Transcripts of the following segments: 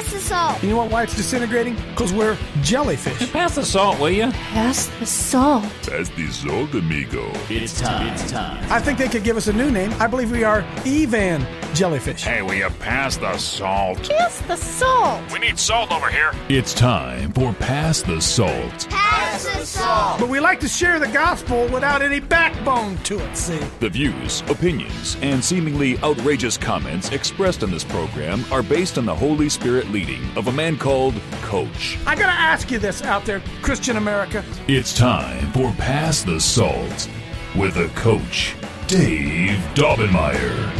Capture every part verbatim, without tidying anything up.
Pass the salt. You know what, why it's disintegrating? Because we're jellyfish. Pass the salt, will you? Pass the salt. Pass the salt, amigo. It's time. It's time. I think they could give us a new name. I believe we are Evan jellyfish. Hey, will you pass the salt? Pass the salt. We need salt over here. It's time for Pass the Salt. Pass the salt. But we like to share the gospel without any backbone to it, see? The views, opinions, and seemingly outrageous comments expressed in this program are based on the Holy Spirit leading of a man called Coach. I gotta ask you this out there, Christian America. It's time for Pass the Salt with a Coach, Dave Daubenmire.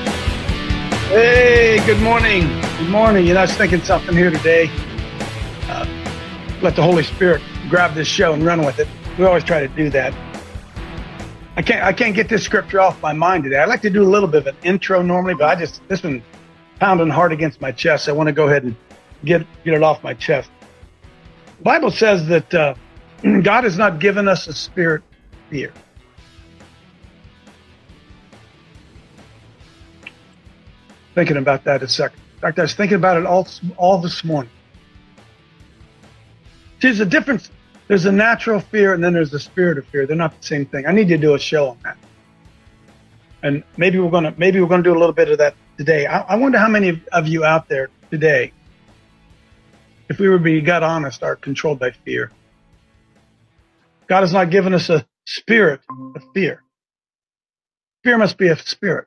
Hey, good morning. Good morning. You know, I was thinking something here today. Uh, let the Holy Spirit grab this show and run with it. We always try to do that. I can't I can't get this scripture off my mind today. I like to do a little bit of an intro normally, but I just, this one pounding hard against my chest. I want to go ahead and get, get it off my chest. The Bible says that uh, God has not given us a spirit of fear. Thinking about that a second. In fact, I was thinking about it all, all this morning. See, there's a difference. There's a natural fear and then there's a spirit of fear. They're not the same thing. I need to do a show on that. And maybe we're gonna maybe we're gonna do a little bit of that today. I, I wonder how many of you out there today, if we were to be God honest, are controlled by fear. God has not given us a spirit of fear. Fear must be a spirit.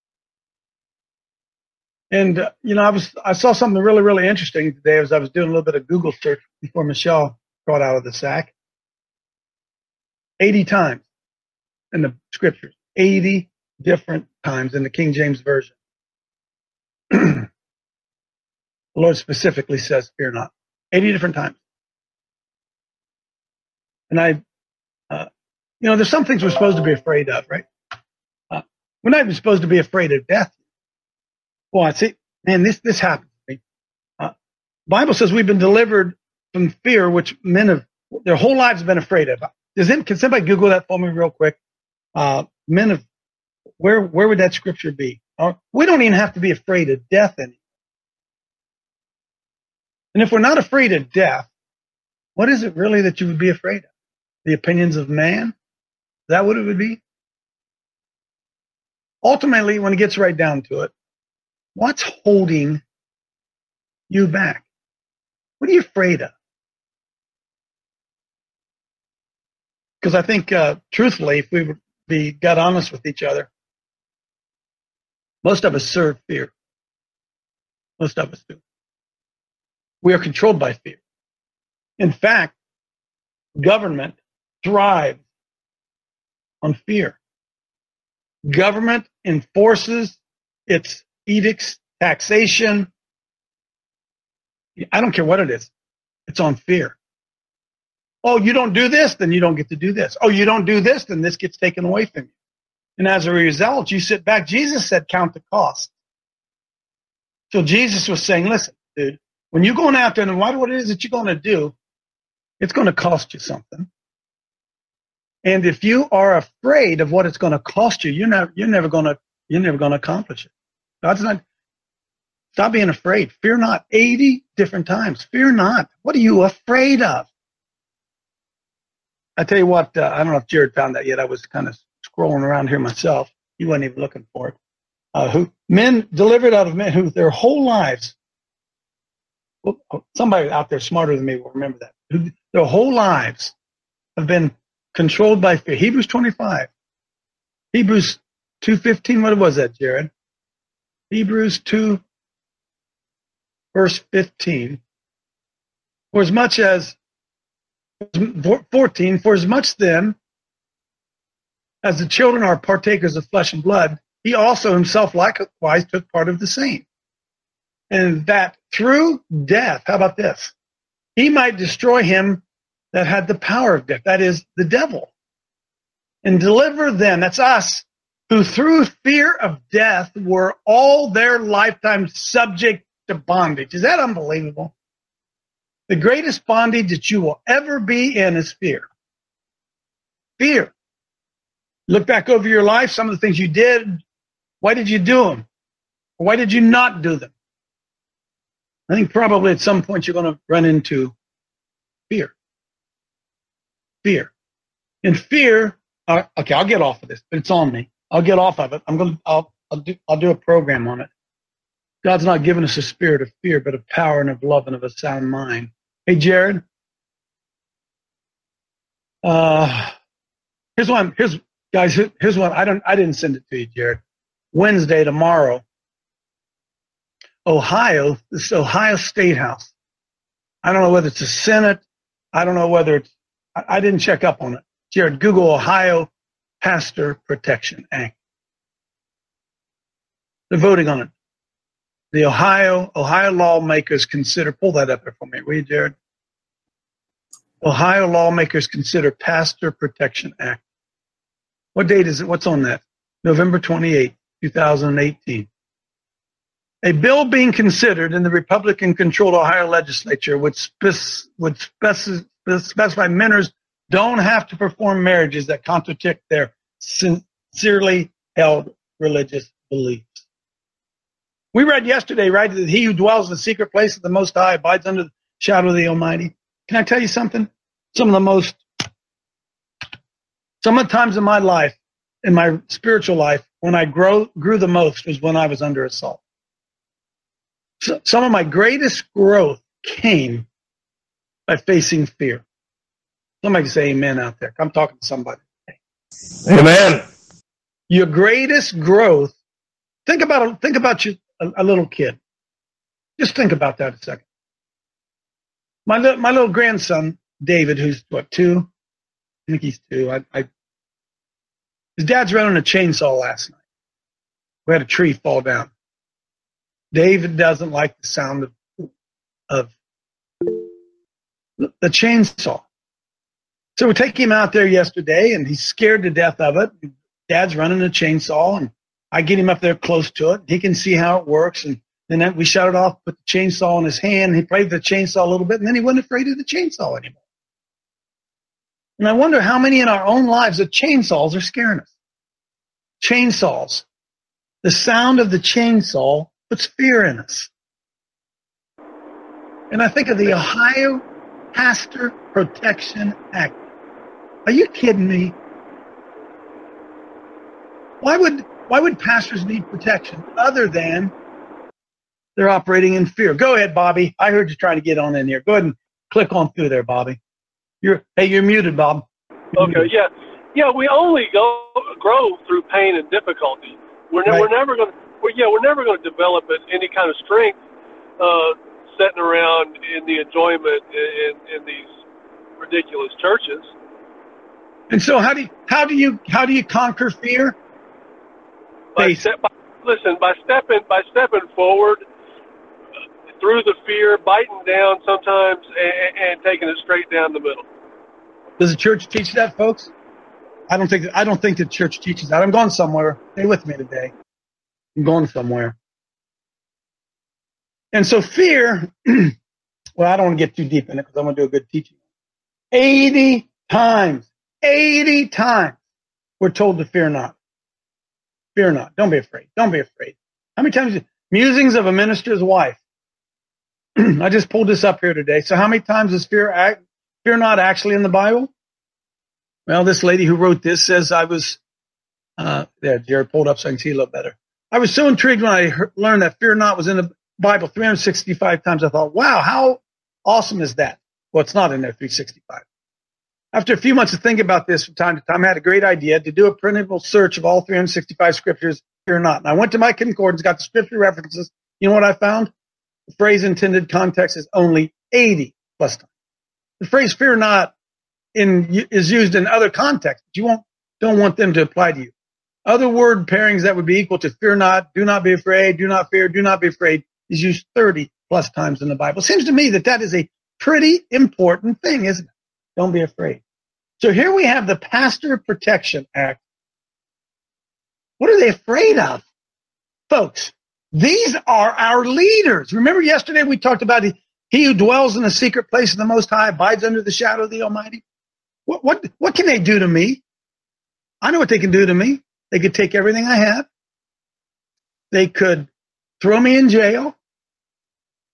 And, uh, you know, I was, I saw something really, really interesting today as I was doing a little bit of Google search before Michelle got out of the sack. eighty times in the scriptures, eighty different times in the King James Version. The Lord specifically says, fear not. eighty different times. And I, uh, you know, there's some things we're supposed to be afraid of, right? Uh, we're not even supposed to be afraid of death. Well, I see, man, this, this happened to me. Uh, Bible says we've been delivered from fear, which men have, their whole lives have been afraid of. Does it, can somebody Google that for me real quick? Uh, men of, where, where would that scripture be? Uh, we don't even have to be afraid of death anymore. And if we're not afraid of death, what is it really that you would be afraid of? The opinions of man? Is that what it would be? Ultimately, when it gets right down to it, what's holding you back? What are you afraid of? Because I think, uh, truthfully, if we would be got honest with each other, most of us serve fear. Most of us do. We are controlled by fear. In fact, government thrives on fear. Government enforces its edicts, taxation. I don't care what it is. It's on fear. Oh, you don't do this, then you don't get to do this. Oh, you don't do this, then this gets taken away from you. And as a result, you sit back. Jesus said, count the cost. So Jesus was saying, listen, dude, when you're going out there and what it is that you're going to do, it's going to cost you something. And if you are afraid of what it's going to cost you, you're not, you're never going to, you're never going to accomplish it. God's not, stop being afraid. Fear not. eighty different times. Fear not. What are you afraid of? I tell you what, uh, I don't know if Jared found that yet. I was kind of scrolling around here myself. He wasn't even looking for it. Uh, who men delivered out of men who their whole lives, well, somebody out there smarter than me will remember that, who their whole lives have been controlled by fear. Hebrews twenty-five. Hebrews two fifteen. What was that, Jared? Hebrews two, verse fifteen. For as much as, fourteen, for as much then as the children are partakers of flesh and blood, he also himself likewise took part of the same. And that through death, how about this? He might destroy him that had the power of death, that is, the devil, and deliver them, that's us, who through fear of death were all their lifetime subject to bondage. Is that unbelievable? The greatest bondage that you will ever be in is fear. Fear. Look back over your life, some of the things you did, why did you do them? Or why did you not do them? I think probably at some point you're going to run into fear. Fear. And fear, uh, okay, I'll get off of this, but it's on me. I'll get off of it. I'm going to, I'll, I'll do, I'll do a program on it. God's not given us a spirit of fear, but of power and of love and of a sound mind. Hey, Jared. Uh, here's one. Here's guys. Here's one. I don't. I didn't send it to you, Jared. Wednesday, tomorrow. Ohio. This is Ohio State House. I don't know whether it's a Senate. I don't know whether it's. I, I didn't check up on it. Jared, Google Ohio Pastor Protection Act. They're voting on it. The Ohio Ohio lawmakers consider. Pull that up there for me, will you, Jared? Ohio lawmakers consider Pastor Protection Act. What date is it? What's on that? November twenty-eighth, twenty eighteen. A bill being considered in the Republican-controlled Ohio legislature would, spec- would spec- specify minors don't have to perform marriages that contradict their sincerely held religious beliefs. We read yesterday, right, that he who dwells in the secret place of the Most High abides under the shadow of the Almighty. Can I tell you something? Some of the most, some of the times in my life, in my spiritual life, when I grow, grew the most was when I was under assault. So, some of my greatest growth came by facing fear. Somebody can say amen out there. I'm talking to somebody. Amen. Your greatest growth, think about, think about you, a, a little kid. Just think about that a second. My, li- my little grandson, David, who's what, two? I think he's two. I, I, his dad's running a chainsaw last night. We had a tree fall down. David doesn't like the sound of, of the chainsaw. So we take him out there yesterday, and he's scared to death of it. Dad's running a chainsaw, and I get him up there close to it. He can see how it works, and then we shut it off, put the chainsaw in his hand. He played the chainsaw a little bit, and then he wasn't afraid of the chainsaw anymore. And I wonder how many in our own lives of chainsaws are scaring us. Chainsaws. The sound of the chainsaw puts fear in us. And I think of the Ohio Pastor Protection Act. Are you kidding me? Why would why would pastors need protection other than they're operating in fear? Go ahead, Bobby. I heard you trying to get on in here. Go ahead and click on through there, Bobby. You're hey, you're muted, Bob. You're okay, muted. yeah, yeah. We only go grow through pain and difficulty. We're ne- Right. we're never going. We're, yeah, we're never going to develop any kind of strength uh, sitting around in the enjoyment in, in these ridiculous churches. And so, how do you, how do you how do you conquer fear? By Face. step, by, listen, by stepping by stepping forward uh, through the fear, biting down sometimes, and, and taking it straight down the middle. Does the church teach that, folks? I don't think I don't think the church teaches that. I'm going somewhere. Stay with me today. I'm going somewhere. And so fear, well, I don't want to get too deep in it because I want to do a good teaching. eighty times, eighty times we're told to fear not. Fear not. Don't be afraid. Don't be afraid. How many times? Musings of a minister's wife. I just pulled this up here today. So how many times is fear act, fear not actually in the Bible? Well, this lady who wrote this says I was, uh, there, Jared pulled up so I can see a little better. I was so intrigued when I heard, learned that fear not was in the Bible three hundred sixty-five times. I thought, wow, how awesome is that? Well, it's not in there three hundred sixty-five. After a few months of thinking about this from time to time, I had a great idea to do a printable search of all three hundred sixty-five scriptures, fear not. And I went to my concordance, got the scripture references. You know what I found? The phrase intended context is only eighty plus times. The phrase fear not in, is used in other contexts, but you won't, don't want them to apply to you. Other word pairings that would be equal to fear not, do not be afraid, do not fear, do not be afraid is used thirty plus times in the Bible. It seems to me that that is a pretty important thing, isn't it? Don't be afraid. So here we have the Pastor Protection Act. What are they afraid of? Folks, these are our leaders. Remember yesterday we talked about he, he who dwells in the secret place of the Most High abides under the shadow of the Almighty. What, what, what can they do to me? I know what they can do to me. They could take everything I have. They could throw me in jail.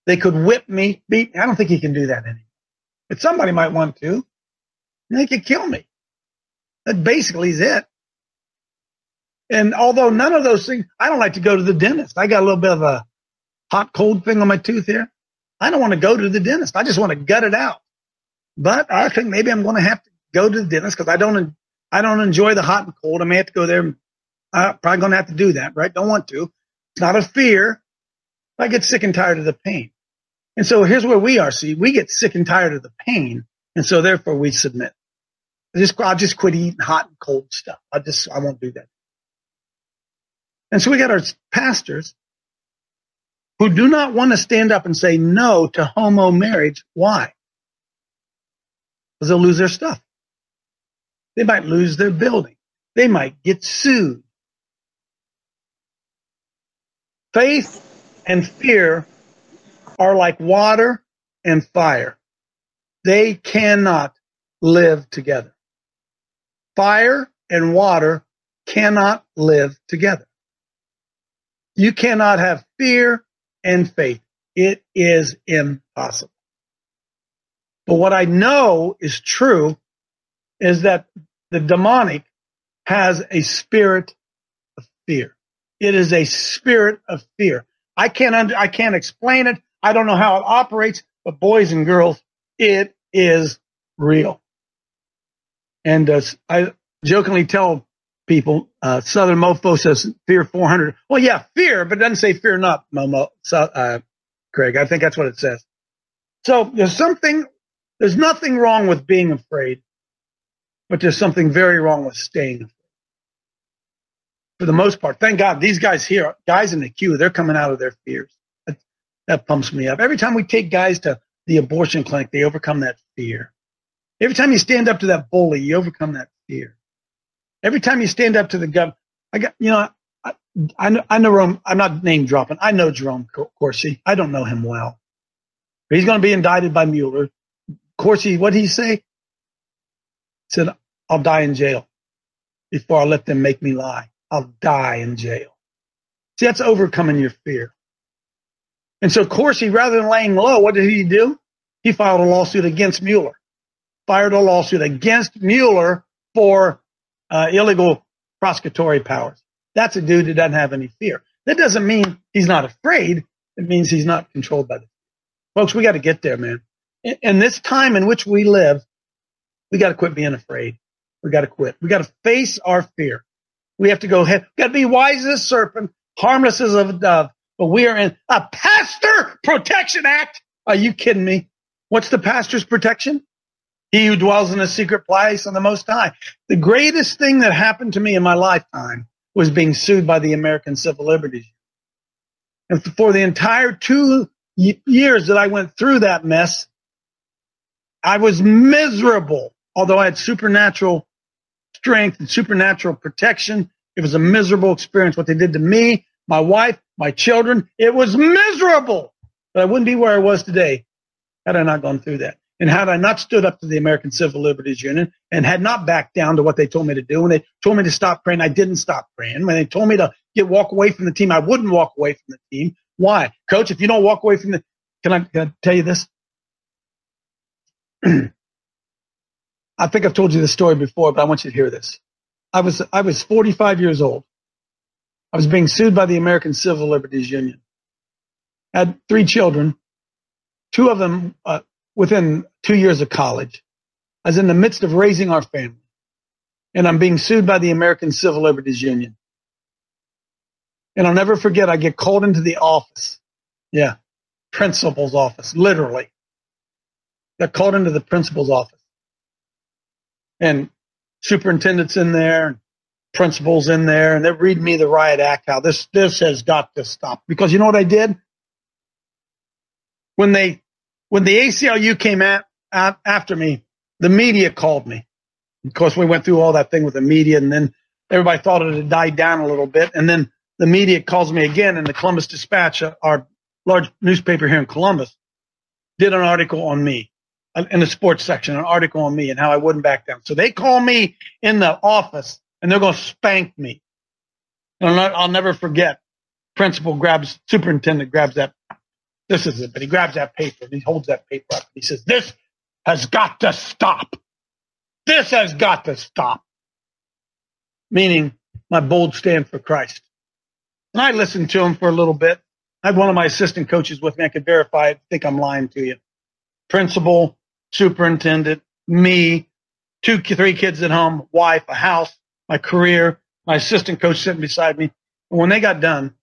They could whip me, beat. I don't think he can do that anymore. But somebody might want to. And they could kill me. That basically is it. And although none of those things, I don't like to go to the dentist. I got a little bit of a hot, cold thing on my tooth here. I don't want to go to the dentist. I just want to gut it out. But I think maybe I'm going to have to go to the dentist because I don't, I don't enjoy the hot and cold. I may have to go there. I'm probably going to have to do that, right? Don't want to. It's not a fear. I get sick and tired of the pain. And so here's where we are. See, we get sick and tired of the pain. And so therefore we submit. I just, I'll just quit eating hot and cold stuff. I just, I won't do that. And so we got our pastors who do not want to stand up and say no to homo marriage. Why? Because they'll lose their stuff. They might lose their building. They might get sued. Faith and fear are like water and fire. They cannot live together. Fire and water cannot live together. You cannot have fear and faith. It is impossible. But what I know is true is that the demonic has a spirit of fear. It is a spirit of fear. I can't under, I can't explain it. I don't know how it operates, but boys and girls, it is real. And uh, I jokingly tell people, uh, Southern Mofo says fear four hundred. Well, yeah, fear, but it doesn't say fear not, Momo, so, uh, Craig. I think that's what it says. So there's something, there's nothing wrong with being afraid, but there's something very wrong with staying afraid. For the most part, thank God, these guys here, guys in the queue, they're coming out of their fears. That, that pumps me up. Every time we take guys to the abortion clinic, they overcome that fear. Every time you stand up to that bully, you overcome that fear. Every time you stand up to the government, I got, you know, I, I know, I know, I'm not name dropping. I know Jerome Corsi. I don't know him well. But he's going to be indicted by Mueller. Corsi, what did he say? He said, I'll die in jail before I let them make me lie. I'll die in jail. See, that's overcoming your fear. And so Corsi, rather than laying low, what did he do? He filed a lawsuit against Mueller. Fired a lawsuit against Mueller for uh, illegal prosecutory powers. That's a dude that doesn't have any fear. That doesn't mean he's not afraid. It means he's not controlled by the fear. Folks, we got to get there, man. In, in this time in which we live, we got to quit being afraid. We got to quit. We got to face our fear. We have to go ahead. We got to be wise as a serpent, harmless as a dove. But we are in a Pastor Protection Act. Are you kidding me? What's the pastor's protection? He who dwells in a secret place of the Most High. The greatest thing that happened to me in my lifetime was being sued by the American Civil Liberties. And for the entire two years that I went through that mess, I was miserable. Although I had supernatural strength and supernatural protection, it was a miserable experience. What they did to me, my wife, my children, it was miserable. But I wouldn't be where I was today had I not gone through that. And had I not stood up to the American Civil Liberties Union and had not backed down to what they told me to do, when they told me to stop praying, I didn't stop praying. When they told me to get walk away from the team, I wouldn't walk away from the team. Why? Coach, if you don't walk away from the can I, can I tell you this? I think I've told you this story before, but I want you to hear this. I was I was forty-five years old. I was being sued by the American Civil Liberties Union. I had three children, two of them uh, within two years of college. I was in the midst of raising our family, and I'm being sued by the American Civil Liberties Union. And I'll never forget, I get called into the office. Yeah, principal's office, literally. Got called into the principal's office. And superintendent's in there, principal's in there, and they're reading me the riot act, how this, this has got to stop. Because you know what I did? When they, when the A C L U came at, at, after me, the media called me. Of course, we went through all that thing with the media, and then everybody thought it had died down a little bit. And then the media calls me again, and the Columbus Dispatch, our large newspaper here in Columbus, did an article on me. In the sports section, an article on me and how I wouldn't back down. So they call me in the office and they're going to spank me. And I'll, not, I'll never forget. Principal grabs, superintendent grabs that This is it. But he grabs that paper and he holds that paper up. He says, this has got to stop. This has got to stop. Meaning my bold stand for Christ. And I listened to him for a little bit. I had one of my assistant coaches with me. I could verify it. I think I'm lying to you. Principal, superintendent, me, two, three kids at home, wife, a house, my career, my assistant coach sitting beside me. And when they got done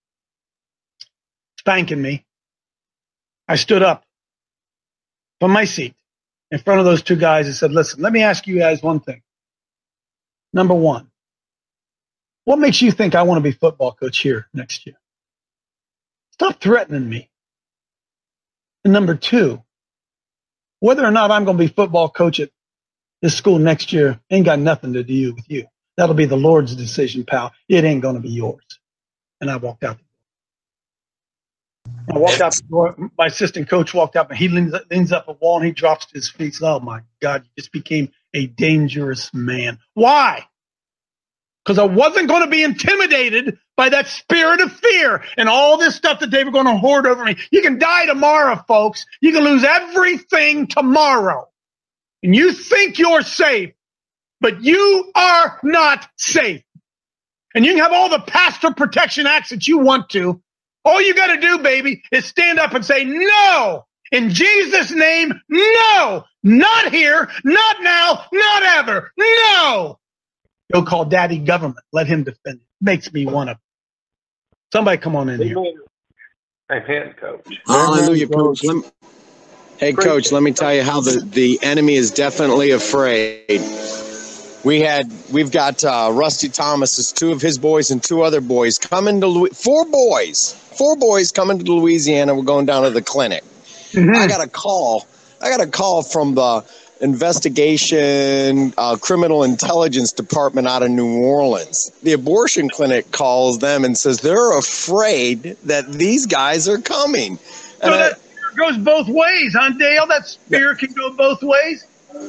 spanking me, I stood up from my seat in front of those two guys and said, listen, let me ask you guys one thing. Number one, what makes you think I want to be football coach here next year? Stop threatening me. And number two, whether or not I'm going to be football coach at this school next year ain't got nothing to do with you. That'll be the Lord's decision, pal. It ain't going to be yours. And I walked out the door. I walked out the door. My assistant coach walked up, and he leans, leans up a wall, and he drops to his feet. Says, oh, my God, you just became a dangerous man. Why? Because I wasn't going to be intimidated by that spirit of fear and all this stuff that they were going to hoard over me. You can die tomorrow, folks. You can lose everything tomorrow. And you think you're safe, but you are not safe. And you can have all the pastor protection acts that you want to. All you got to do, baby, is stand up and say, no, in Jesus' name, no, not here, not now, not ever, no. Go call daddy government. Let him defend it. Makes me want to. Somebody come on in here. Amen, Coach. Hallelujah, Coach. Let me, hey, Coach, let me tell you how the, the enemy is definitely afraid. We had, we've got uh, Rusty Thomas's two of his boys and two other boys coming to, Louis, four boys, four boys coming to Louisiana. We're going down to the clinic. Mm-hmm. I got a call. I got a call from the investigation, uh, criminal intelligence department out of New Orleans. The abortion clinic calls them and says they're afraid that these guys are coming. So and that I, goes both ways, huh, Dale? That spear can go both ways?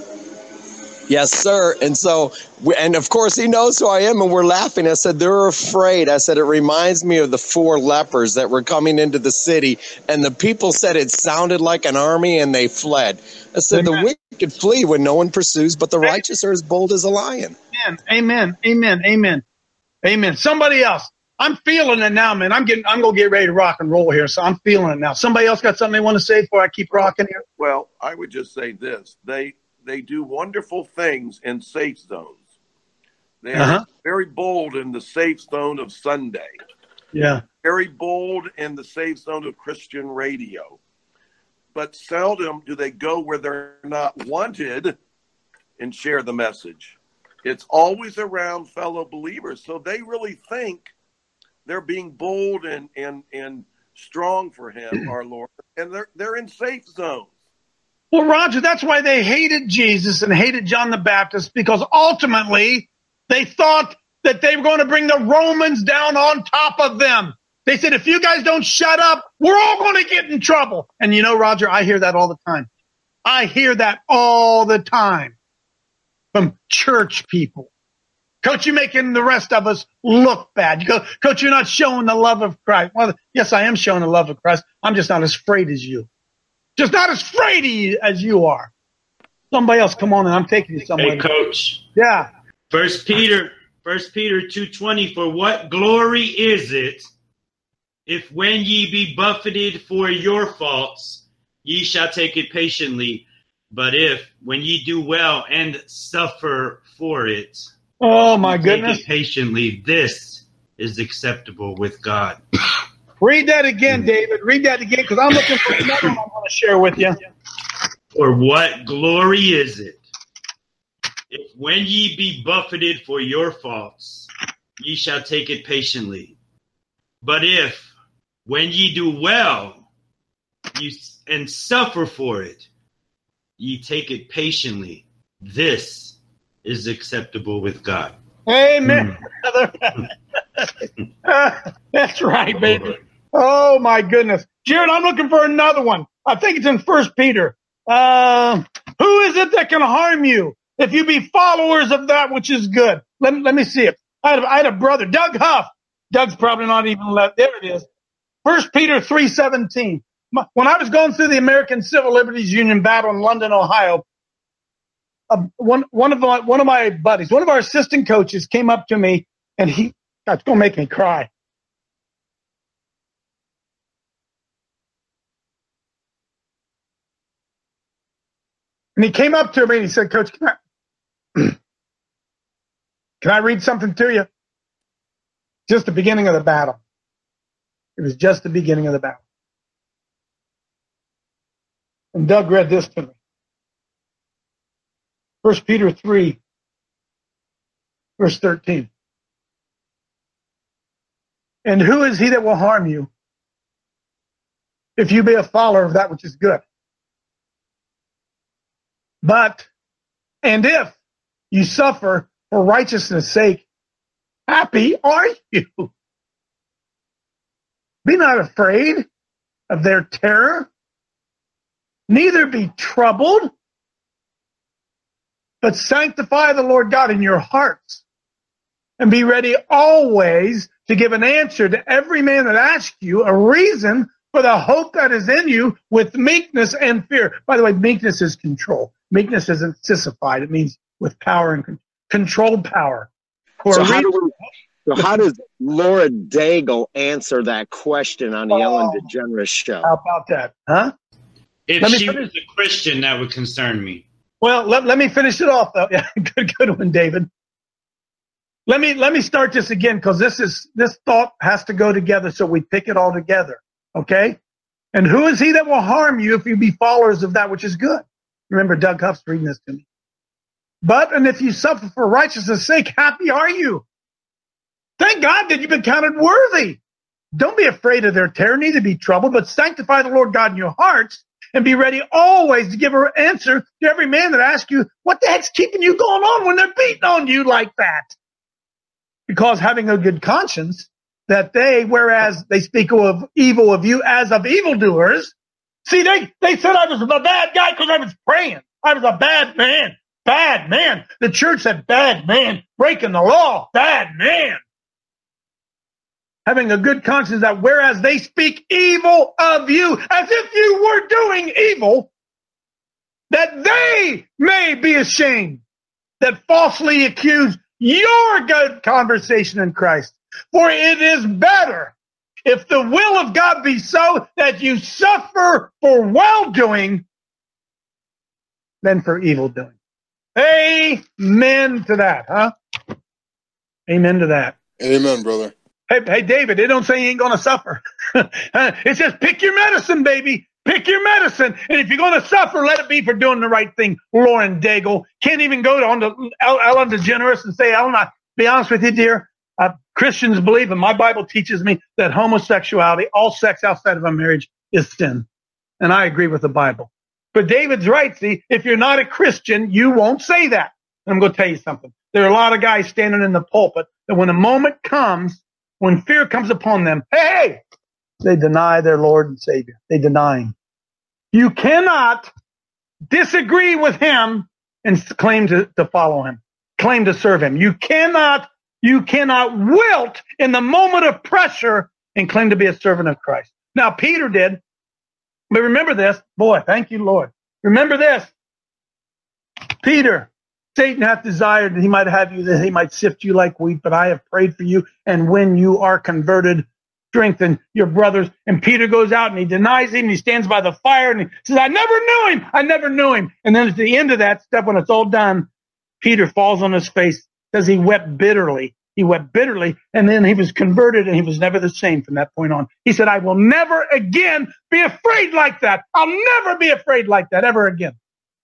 Yes, sir. And so, and of course, he knows who I am, and we're laughing. I said, they're afraid. I said, it reminds me of the four lepers that were coming into the city, and the people said it sounded like an army, and they fled. I said, Amen. The wicked flee when no one pursues, but the righteous are as bold as a lion. Amen. Amen. Amen. Amen. Amen. Somebody else. I'm feeling it now, man. I'm getting. I'm gonna get ready to rock and roll here, so I'm feeling it now. Somebody else got something they want to say before I keep rocking here? Well, I would just say this: they. They do wonderful things in safe zones. They are uh-huh. very bold in the safe zone of Sunday. Yeah. Very bold in the safe zone of Christian radio. But seldom do they go where they're not wanted and share the message. It's always around fellow believers. So they really think they're being bold and, and, and strong for him, our Lord. And they're they're in safe zones. Well, Roger, that's why they hated Jesus and hated John the Baptist, because ultimately they thought that they were going to bring the Romans down on top of them. They said, if you guys don't shut up, we're all going to get in trouble. And you know, Roger, I hear that all the time. I hear that all the time from church people. Coach, you're making the rest of us look bad. You go, Coach, you're not showing the love of Christ. Well, yes, I am showing the love of Christ. I'm just not as afraid as you. Just not as afraid as you are. Somebody else, come on, and I'm taking you somewhere. Hey, Coach. Yeah. First Peter, First Peter two twenty. For what glory is it, if when ye be buffeted for your faults, ye shall take it patiently? But if when ye do well and suffer for it, oh my goodness, take it patiently, this is acceptable with God. Read that again, David. Read that again, because I'm looking for another one I want to share with you. For what glory is it, if when ye be buffeted for your faults, ye shall take it patiently? But if when ye do well you and suffer for it, ye take it patiently, this is acceptable with God. Amen. Mm. uh, that's right, baby. Oh, my goodness. Jared, I'm looking for another one. I think it's in First Peter. Uh, who is it that can harm you if you be followers of that which is good? Let, let me see it. I had, I had a brother, Doug Huff. Doug's probably not even left. There it is. First Peter three seventeen. my, when I was going through the American Civil Liberties Union battle in London, Ohio, uh, one one of my one of my buddies, one of our assistant coaches, came up to me, and he, God, it's going to make me cry. And he came up to me and he said, "Coach, can I, can I read something to you?" Just the beginning of the battle. It was just the beginning of the battle. And Doug read this to me. First Peter three, verse thirteen. "And who is he that will harm you if you be a follower of that which is good? But, and if you suffer for righteousness' sake, happy are you. Be not afraid of their terror, neither be troubled, but sanctify the Lord God in your hearts, and be ready always to give an answer to every man that asks you a reason for the hope that is in you with meekness and fear." By the way, meekness is control. Meekness isn't sissified. It means with power and con- controlled power. For So a how, reason- do we, so how does Laura Daigle answer that question on the Oh. Ellen DeGeneres show? How about that? Huh? If Let me she finish- was a Christian, that would concern me. Well, let, let me finish it off, though. Yeah, good, good one, David. Let me let me start this again, because this is this thought has to go together, so we pick it all together. Okay? "And who is he that will harm you if you be followers of that which is good?" Remember, Doug Huff's reading this to me. "But, and if you suffer for righteousness' sake, happy are you. Thank God that you've been counted worthy. Don't be afraid of their terror, neither be troubled, but sanctify the Lord God in your hearts, and be ready always to give an answer to every man that asks you, what the heck's keeping you going on when they're beating on you like that? Because having a good conscience, that they, whereas they speak of evil of you as of evildoers." See, they, they said I was a bad guy because I was praying. I was a bad man. Bad man. The church said bad man. Breaking the law. Bad man. Having a good conscience, that whereas they speak evil of you as if you were doing evil, that they may be ashamed that falsely accuse your good conversation in Christ. For it is better, if the will of God be so, that you suffer for well-doing than for evil-doing. Amen to that, huh? Amen to that. Amen, brother. Hey, hey, David, it don't say you ain't going to suffer. It says pick your medicine, baby. Pick your medicine. And if you're going to suffer, let it be for doing the right thing. Lauren Daigle can't even go on to Ellen DeGeneres and say, Ellen, I'll be honest with you, dear. Uh, Christians believe, and my Bible teaches me, that homosexuality, all sex outside of a marriage, is sin. And I agree with the Bible. But David's right. See, if you're not a Christian, you won't say that. And I'm going to tell you something. There are a lot of guys standing in the pulpit that when a moment comes, when fear comes upon them, hey, they deny their Lord and Savior. They deny him. You cannot disagree with him and claim to, to follow him, claim to serve him. You cannot You cannot wilt in the moment of pressure and claim to be a servant of Christ. Now, Peter did. But remember this. Boy, thank you, Lord. Remember this. Peter, Satan hath desired that he might have you, that he might sift you like wheat, but I have prayed for you. And when you are converted, strengthen your brothers. And Peter goes out and he denies him. And he stands by the fire and he says, I never knew him. I never knew him. And then at the end of that step, when it's all done, Peter falls on his face. Says he wept bitterly. He wept bitterly, and then he was converted, and he was never the same from that point on. He said, I will never again be afraid like that. I'll never be afraid like that ever again.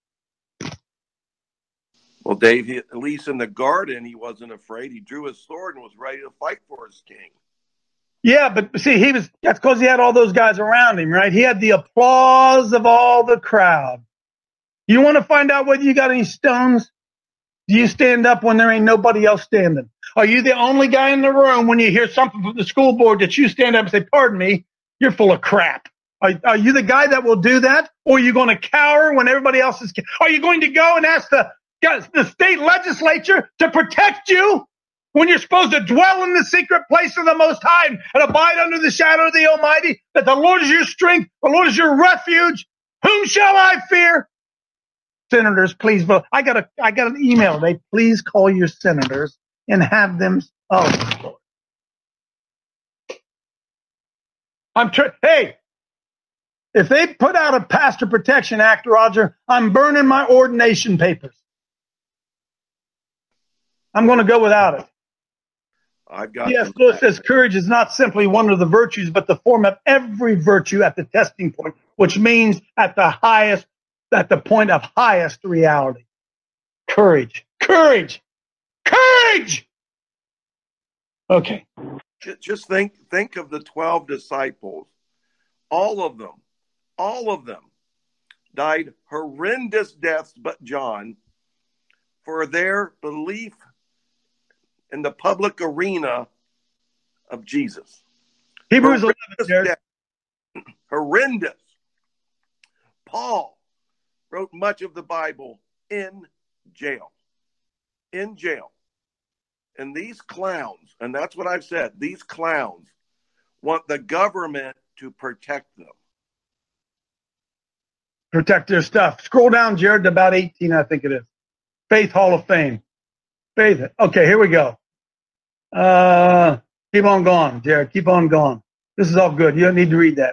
Well, Dave, he, at least in the garden, he wasn't afraid. He drew his sword and was ready to fight for his king. Yeah, but see, he was, that's because he had all those guys around him, right? He had the applause of all the crowd. You want to find out whether you got any stones? Do you stand up when there ain't nobody else standing? Are you the only guy in the room when you hear something from the school board that you stand up and say, pardon me, you're full of crap? Are, are you the guy that will do that? Or are you going to cower when everybody else is? Are you going to go and ask the, the state legislature to protect you when you're supposed to dwell in the secret place of the Most High and abide under the shadow of the Almighty, that the Lord is your strength, the Lord is your refuge. Whom shall I fear? Senators, please vote. I got a, I got an email. They please call your senators and have them. Oh, Lord. I'm tr- Hey, if they put out a Pastor Protection Act, Roger, I'm burning my ordination papers. I'm going to go without it. I've got. Yes, Lewis says courage is not simply one of the virtues, but the form of every virtue at the testing point, which means at the highest, at the point of highest reality. Courage, courage, courage. Okay. Just think, think of the twelve disciples. All of them, all of them died horrendous deaths, but John, for their belief in the public arena of Jesus. Hebrews horrendous eleven. death. Horrendous. Paul wrote much of the Bible in jail. In jail. And these clowns, and that's what I've said, these clowns want the government to protect them. Protect their stuff. Scroll down, Jared, to about eighteen, I think it is. Faith Hall of Fame. Faith. Okay, here we go. Uh, keep on going, Jared. Keep on going. This is all good. You don't need to read that.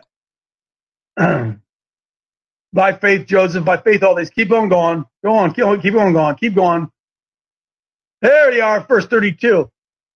By faith, Joseph. By faith, all these. Keep on going. Go on. Keep on, keep on going. Keep going. There you are, verse thirty-two.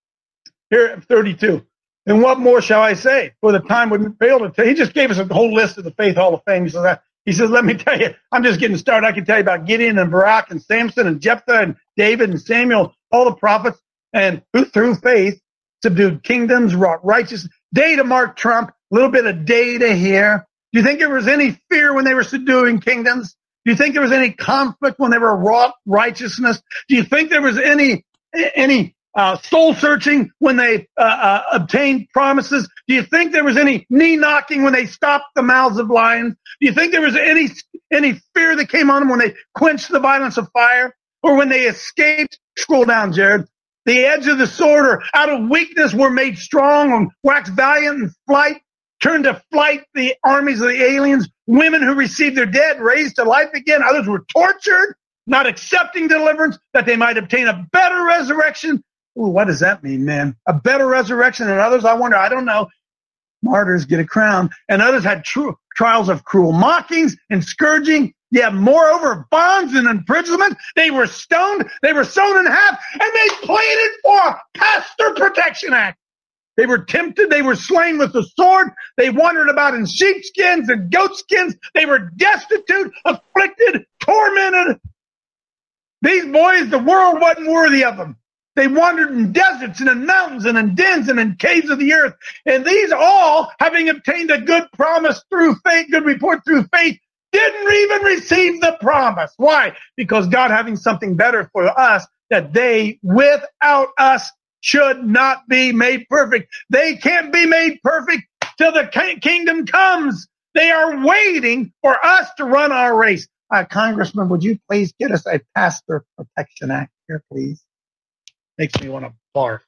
Here, thirty-two. And what more shall I say? For the time would fail to tell. He just gave us a whole list of the Faith Hall of Fame. He says, he says, let me tell you, I'm just getting started. I can tell you about Gideon and Barak and Samson and Jephthah and David and Samuel, all the prophets, and who through faith subdued kingdoms, wrought righteousness. Data mark Trump, a little bit of data here. Do you think there was any fear when they were subduing kingdoms? Do you think there was any conflict when they were wrought righteousness? Do you think there was any any uh, soul searching when they uh, uh, obtained promises? Do you think there was any knee knocking when they stopped the mouths of lions? Do you think there was any any fear that came on them when they quenched the violence of fire, or when they escaped? Scroll down, Jared. The edge of the sword, or out of weakness were made strong, and waxed valiant in flight. Turned to flight the armies of the aliens, women who received their dead raised to life again. Others were tortured, not accepting deliverance, that they might obtain a better resurrection. Ooh, what does that mean, man? A better resurrection than others? I wonder. I don't know. Martyrs get a crown. And others had true trials of cruel mockings and scourging. Yeah, moreover, bonds and imprisonment. They were stoned. They were sewn in half. And they pleaded for a Pastor Protection Act. They were tempted. They were slain with the sword. They wandered about in sheepskins and goatskins. They were destitute, afflicted, tormented. These boys, the world wasn't worthy of them. They wandered in deserts and in mountains and in dens and in caves of the earth. And these all, having obtained a good promise through faith, good report through faith, didn't even receive the promise. Why? Because God having something better for us, that they without us should not be made perfect. They can't be made perfect till the kingdom comes. They are waiting for us to run our race. Uh, Congressman, would you please get us a Pastor Protection Act here, please? Makes me want to barf.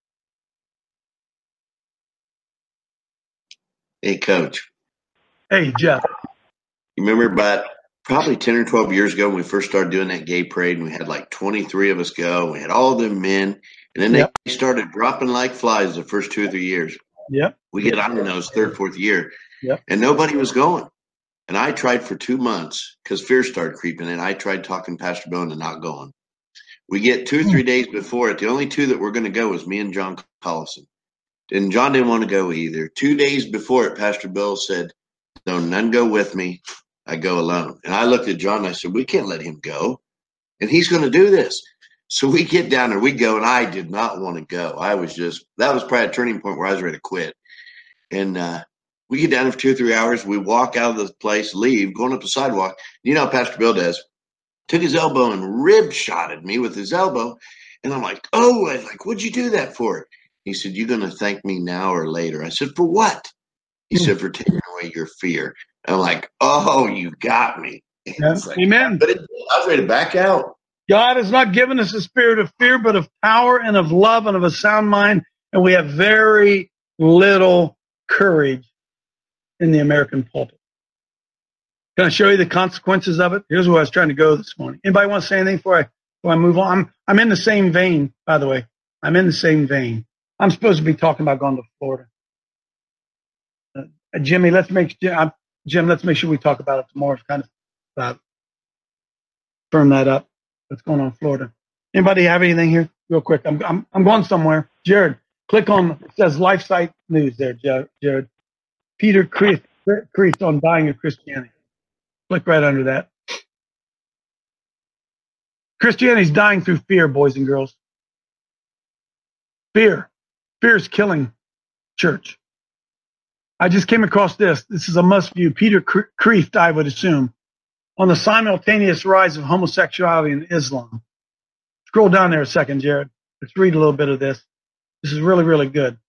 Hey, Coach. Hey, Jeff. You remember about probably ten or twelve years ago when we first started doing that gay parade, and we had like twenty-three of us go. We had all of them men. And then Yep. they started dropping like flies the first two or three years. Yep. We get, I don't know, it's third, fourth year. Yep. And nobody was going. And I tried for two months because fear started creeping in. I tried talking Pastor Bill into not going. We get two or three days before it. The only two that were going to go was me and John Collison. And John didn't want to go either. Two days before it, Pastor Bill said, no, none go with me. I go alone. And I looked at John and I said, we can't let him go. And he's going to do this. So we get down there, we go, and I did not want to go. I was just, that was probably a turning point where I was ready to quit. And uh, we get down there for two or three hours. We walk out of the place, leave, going up the sidewalk. You know how Pastor Bill does. Took his elbow and rib shotted me with his elbow. And I'm like, oh, I was like, what'd you do that for? He said, you're going to thank me now or later. I said, for what? He said, for taking away your fear. And I'm like, oh, you got me. Yeah. It's like, Amen. But it, I was ready to back out. God has not given us a spirit of fear, but of power and of love and of a sound mind. And we have very little courage in the American pulpit. Can I show you the consequences of it? Here's where I was trying to go this morning. Anybody want to say anything before I, before I move on? I'm, I'm in the same vein, by the way. I'm in the same vein. I'm supposed to be talking about going to Florida. Uh, Jimmy, let's make Jim, Jim, let's make sure we talk about it tomorrow. It's kind of uh, firm that up. What's going on in Florida? Anybody have anything here, real quick? I'm I'm I'm going somewhere. Jared, click on. It says LifeSite News there, Jared. Peter Kreeft, Kreeft on dying of Christianity. Click right under that. Christianity's dying through fear, boys and girls. Fear. Fear is killing church. I just came across this. This is a must view. Peter Kreeft, I would assume, on the simultaneous rise of homosexuality in Islam. Scroll down there a second, Jared. Let's read a little bit of this. This is really, really good.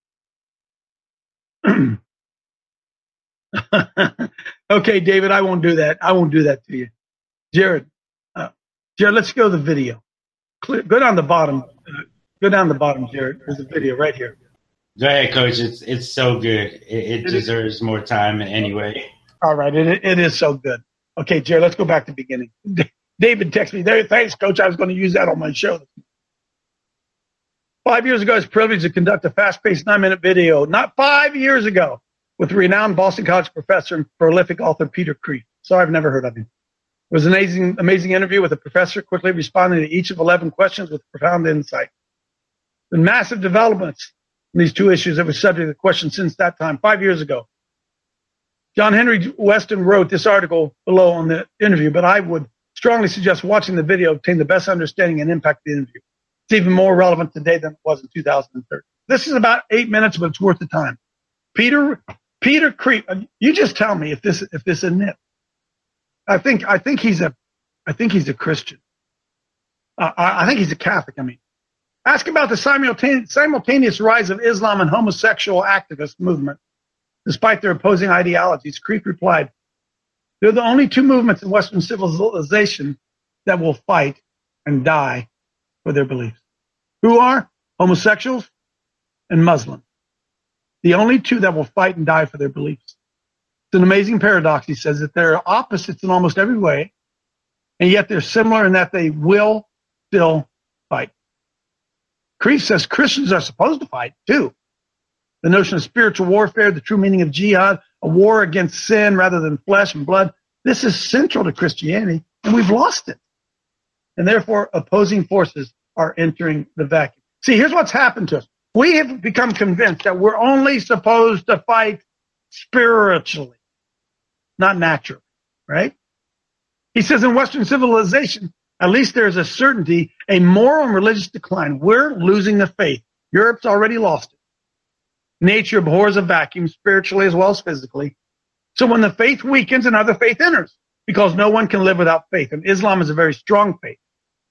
Okay, David, I won't do that. I won't do that to you. Jared, uh, Jared, let's go to the video. Clear, go down the bottom. Uh, go down the bottom, Jared. There's a video right here. Go ahead, Coach. It's it's so good. It, it, it deserves is. more time anyway. All right, it it is so good. Okay, Jared, let's go back to the beginning. David texted me there. Thanks, Coach. I was going to use that on my show. Five years ago, I was privileged to conduct a fast-paced nine-minute video. Not five years ago, with renowned Boston College professor and prolific author Peter Kreeft. Sorry, I've never heard of him. It was an amazing, amazing interview with a professor, quickly responding to each of eleven questions with profound insight. The massive developments in these two issues that were subject to the question since that time, five years ago. John Henry Weston wrote this article below on the interview, but I would strongly suggest watching the video to obtain the best understanding and impact of the interview. It's even more relevant today than it was in two thousand thirteen. This is about eight minutes, but it's worth the time. Peter Peter Kreeft, you just tell me if this if this isn't it. I think I think he's a I think he's a Christian. Uh, I, I think he's a Catholic. I mean, ask about the simultaneous, simultaneous rise of Islam and homosexual activist movement. Despite their opposing ideologies, Kreeft replied, "They're the only two movements in Western civilization that will fight and die for their beliefs. Who are? Homosexuals and Muslims. The only two that will fight and die for their beliefs." It's an amazing paradox, he says, that they're opposites in almost every way, and yet they're similar in that they will still fight. Kreeft says Christians are supposed to fight, too. The notion of spiritual warfare, the true meaning of jihad, a war against sin rather than flesh and blood, this is central to Christianity, and we've lost it. And therefore, opposing forces are entering the vacuum. See, here's what's happened to us. We have become convinced that we're only supposed to fight spiritually, not naturally, right? He says in Western civilization, at least there's a certainty, a moral and religious decline. We're losing the faith. Europe's already lost it. Nature abhors a vacuum, spiritually as well as physically. So when the faith weakens, another faith enters, because no one can live without faith. And Islam is a very strong faith.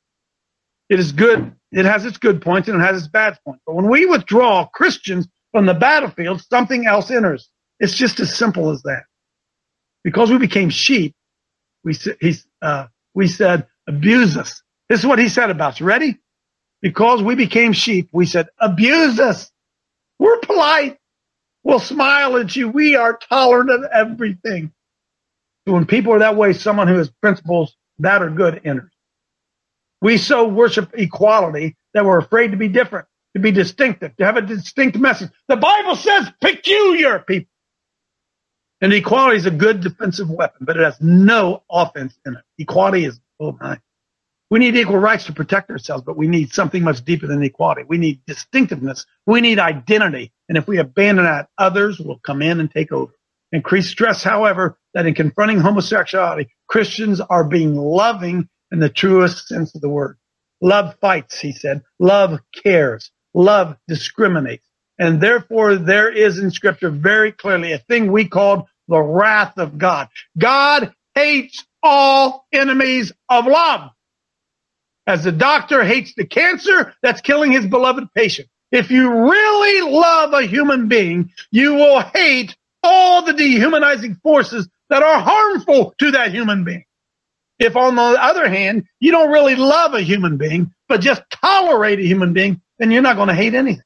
It is good. It has its good points and it has its bad points. But when we withdraw Christians from the battlefield, something else enters. It's just as simple as that. Because we became sheep, we, he's, uh, we said, abuse us. This is what he said about us. Ready? Because we became sheep, we said, abuse us. We're polite. We'll smile at you. We are tolerant of everything. So when people are that way, someone who has principles that are good enters. We so worship equality that we're afraid to be different, to be distinctive, to have a distinct message. The Bible says peculiar people. And equality is a good defensive weapon, but it has no offense in it. Equality is, oh my. We need equal rights to protect ourselves, but we need something much deeper than equality. We need distinctiveness. We need identity. And if we abandon that, others will come in and take over. Increased stress, however, that in confronting homosexuality, Christians are being loving in the truest sense of the word. Love fights, he said. Love cares. Love discriminates. And therefore, there is in Scripture very clearly a thing we call the wrath of God. God hates all enemies of love. As the doctor hates the cancer that's killing his beloved patient. If you really love a human being, you will hate all the dehumanizing forces that are harmful to that human being. If, on the other hand, you don't really love a human being, but just tolerate a human being, then you're not going to hate anything.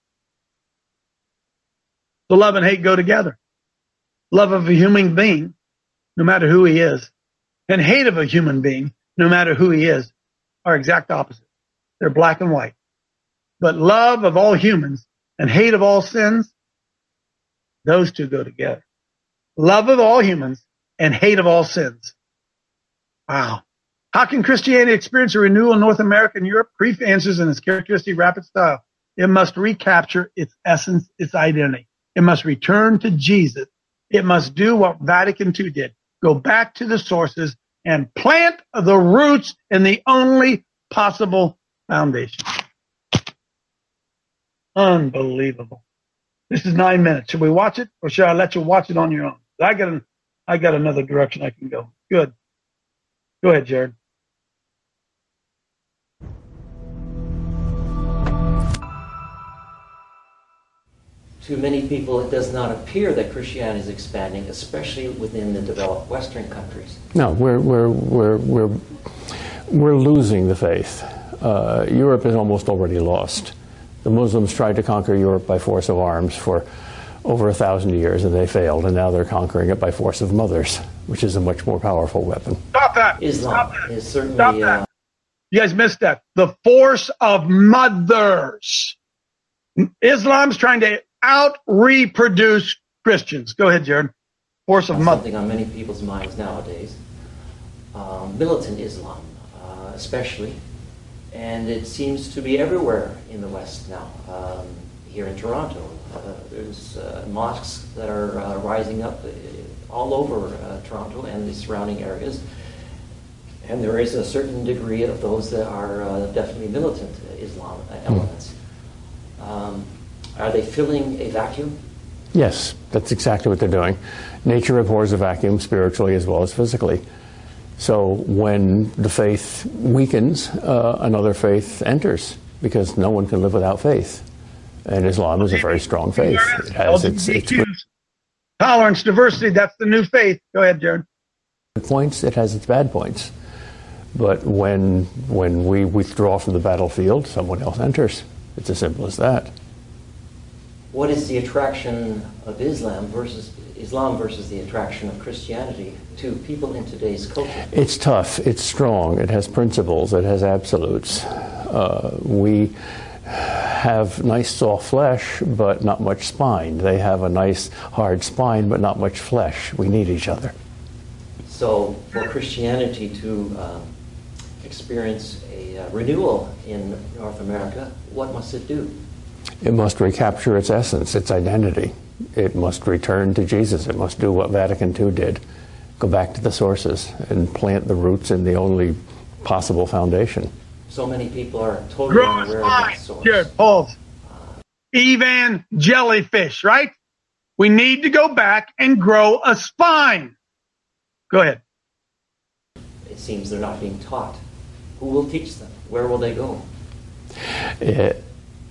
So love and hate go together. Love of a human being, no matter who he is, and hate of a human being, no matter who he is, are exact opposites. They're black and white. But love of all humans and hate of all sins, those two go together. Love of all humans and hate of all sins. Wow. How can Christianity experience a renewal in North America and Europe? Kreeft answers in his characteristic rapid style. It must recapture its essence, its identity. It must return to Jesus. It must do what Vatican two did. Go back to the sources and plant the roots in the only possible foundation. Unbelievable. This is nine minutes. Should we watch it, or should I let you watch it on your own? I got an, I got another direction I can go. Good. Go ahead, Jared. To many people, it does not appear that Christianity is expanding, especially within the developed Western countries. No, we're we're we're we're we're losing the faith. Uh, Europe is almost already lost. The Muslims tried to conquer Europe by force of arms for over a thousand years, and they failed. And now they're conquering it by force of mothers, which is a much more powerful weapon. Stop that! Islam Stop that. is certainly. Stop that. Uh, You guys missed that. The force of mothers. Islam's trying to out-reproduce Christians. Go ahead, Jared. Force of mothers. Something on many people's minds nowadays. Um, militant Islam, uh, especially. And it seems to be everywhere in the West now. Um, here in Toronto, uh, there's uh, mosques that are uh, rising up all over uh, Toronto and the surrounding areas. And there is a certain degree of those that are uh, definitely militant Islam elements. Mm. Um, are they filling a vacuum? Yes, that's exactly what they're doing. Nature abhors a vacuum spiritually as well as physically. So when the faith weakens, uh, another faith enters, because no one can live without faith. And Islam is a very strong faith. It has its, its tolerance, diversity, that's the new faith. Go ahead, Jared. Points, it has its bad points. But when when we withdraw from the battlefield, someone else enters. It's as simple as that. What is the attraction of Islam versus Islam versus the attraction of Christianity to people in today's culture? It's tough. It's strong. It has principles. It has absolutes. Uh, we have nice soft flesh, but not much spine. They have a nice hard spine, but not much flesh. We need each other. So for Christianity to uh, experience a uh, renewal in North America, what must it do? It must recapture its essence, its identity. It must return to Jesus. It must do what Vatican two did. Go back to the sources and plant the roots in the only possible foundation. So many people are totally unaware of that source. Jared, pause. Evan jellyfish, right? We need to go back and grow a spine. Go ahead. It seems they're not being taught. Who will teach them? Where will they go? It,